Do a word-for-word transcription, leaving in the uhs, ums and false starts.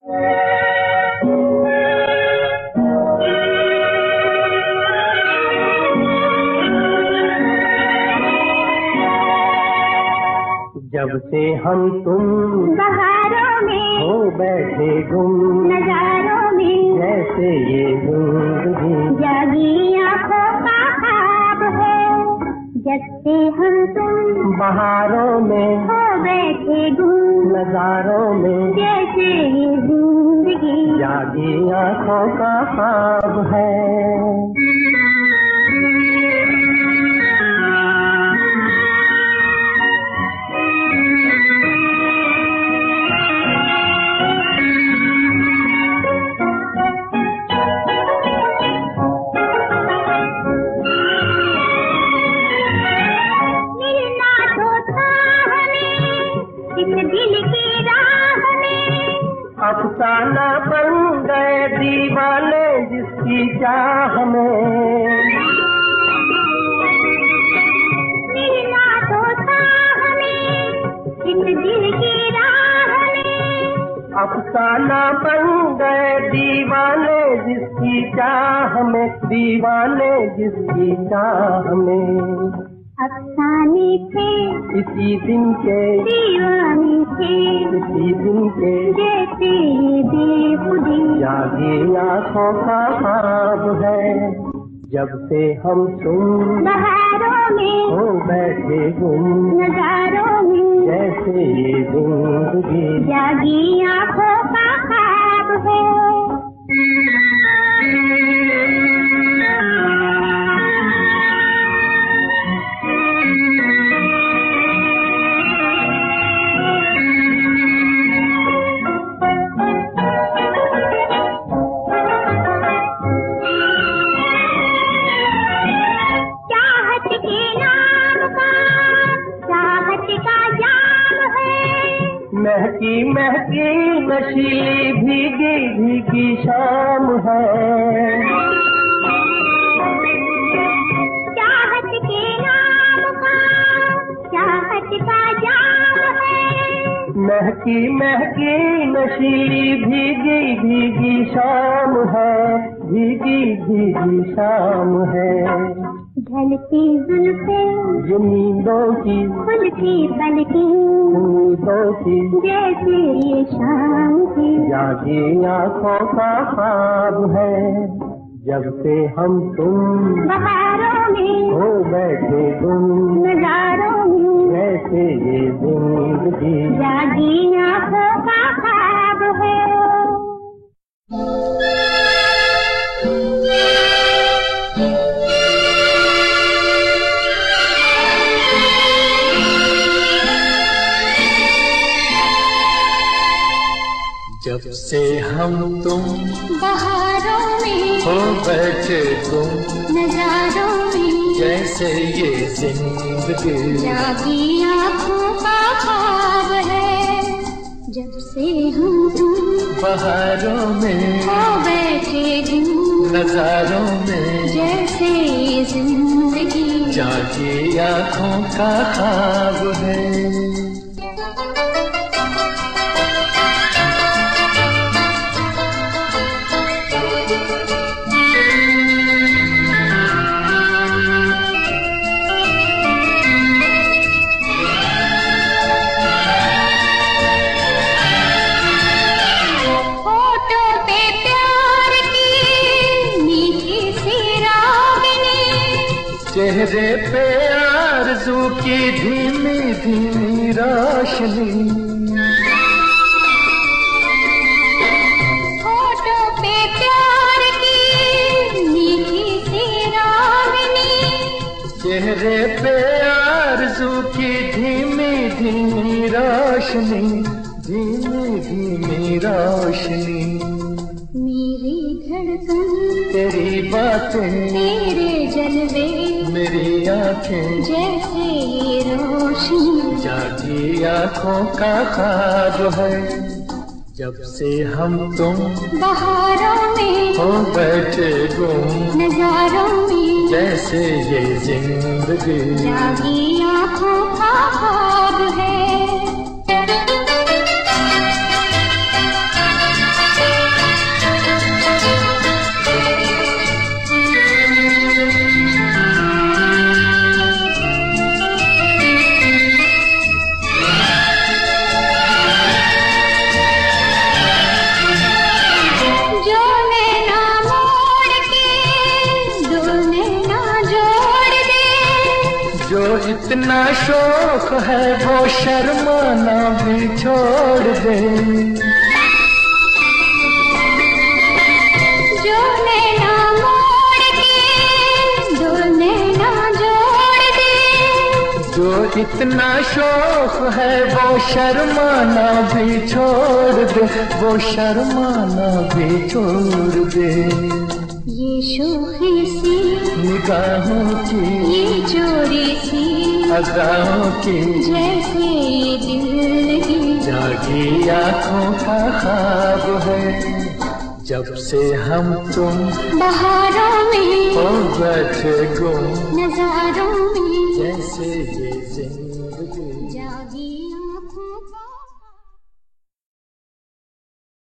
जब से हम तुम बहारों में हो बैठे गुम नजारों में, जैसे ये जिंदगी जागी आँखों का ख्वाब है। जब से हम तुम बहारों में हो बैठे गुम नजारों में, जैसे ये जिंदगी जागी आँखों का ख्वाब है। अफसाना बन गए दीवाने जिसकी चाह में, मिलना तो था हमें इस दिल की राह में। अफसाना बन गए दीवाने जिसकी चाह में, दीवाने जिसकी चाह में। अफसाने थे इसी दिन के दीवाने थे, इसी दिन के जैसे ये बेखुदी जागी आँखों का ख्वाब है। जब से हम तुम बहारों में हो बैठे गुम नजारों में, जैसे ये जिंदगी जागी आँखों का ख्वाब है। महकी महकी नशीली भीगी भीगी शाम है। चाहत के नाम का चाहत का जाम है। महकी महकी नशीली भीगी भीगी शाम है, भीगी भीगी शाम है। ढलती जुल्फे जो नींदों की खुलती पलकी उम्मीदों की, जैसे ये शाम की जागी आँखों का ख्वाब है। जब से हम तुम बहारों में हो बैठे गुम नजारों में, जैसे ये जिंदगी जागी आँखों का ख्वाब है। जब से हम तुम बहारों में हो बैठे गुम नजारों में, जैसे ये जिंदगी जागी आँखों का ख्वाब है। जब से हम तुम बहारों में हो बैठे गुम नजारों में, जैसे ये जिंदगी जागी आँखों का ख्वाब है। चेहरे पे आरज़ू की धीमी धीमी रोशनी, होठों पे प्यार की मीठी सी रागनी, चेहरे पे आरज़ू की धीमी धीमी रोशनी, धीमी धीमी रोशनी। मेरी धड़कन तेरी बातें तेरे जलवे मेरी आँखें, जैसे ये रोशनी जागी आँखों का ख्वाब है। जब से हम तुम बहारों में हो बैठे गुम नजारों में, जैसे ये जिंदगी जागी आँखों का ख्वाब है। जितना शौक है वो शर्माना भी छोड़ दे। जो नैना मोड़ के दो नैना जोड़ दे। जो इतना शौक है वो शर्माना भी छोड़ दे, वो शर्माना भी छोड़ दे। ये शोखी सी निगाहों की, ये चोरी सी अदाओं की, जैसे दिल की जागी आँखों का ख्वाब है। जब से हम तुम बहारों में हो बैठे गुम नजारों में, जैसे ये जिंदगी जागी आँखों का